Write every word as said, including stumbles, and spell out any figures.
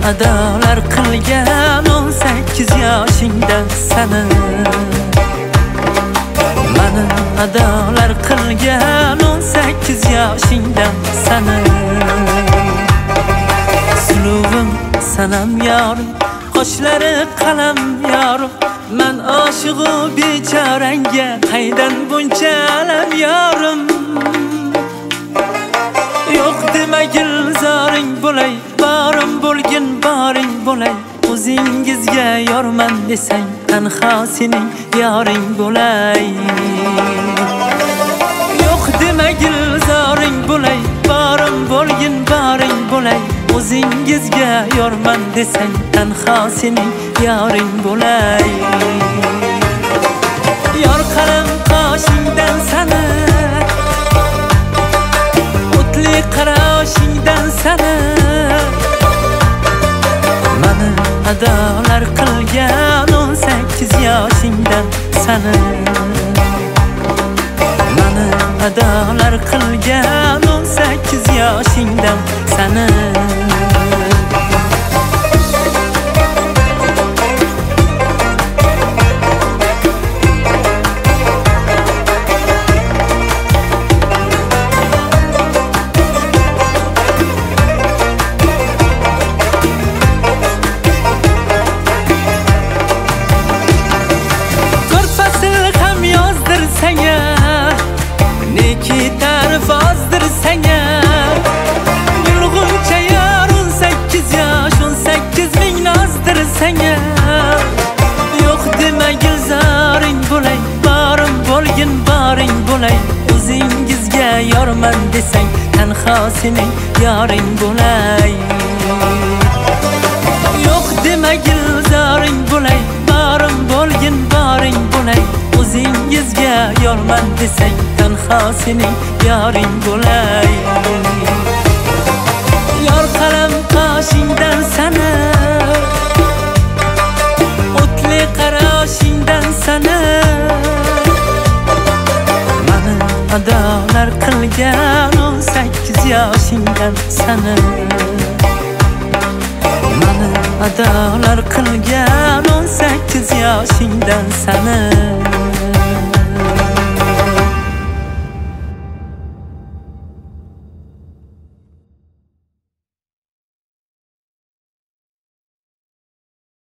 adolar qilgan o'n sakkiz yoshingda sani. Mani adolar qilgan o'n sakkiz yoshingda sani. Suluvim sanam yorim, qoshlari qalam yorim. Men oshiqu bechoranga qaydan buncha alam yorim. Yo'q dema gulzoring bo'lay, borim bo'lgin boring bo'lay. O'zingizga yorman desang, tanho sening yoring bo'lay. Yo'q dema gulzoring bo'lay, borim bo'lgin boring bo'lay. O'zingizga yorman desang, tanho sening yoring bo'lay. Yor qalam qoshingdan sani, o'tli qarashingdan sani. Mani adolar qilgan o'n sakkiz yoshingdan sani. Mani adolar qilgan o'n sakkiz yoshingdan sani. Neki tarif azdır sana. Yulguncha yar o'n sakkiz yosh, o'n sakkiz ming nazdır sana. Yo'q dema gulzoring bo'lay, borim bo'lgin boring bo'lay. O'zingizga yorman desang, tanho sening yoring bo'lay. Yo'q dema gulzoring bo'lay, borim bo'lgin boring bo'lay. O'zingizga yorman desang, tanho sening yoring bo'lay. Yor qalam qoshingdan sani, o'tli qarashingdan sani. Mani adolar qilgan o'n sakkiz yoshingdan sani. Mani adolar qilgan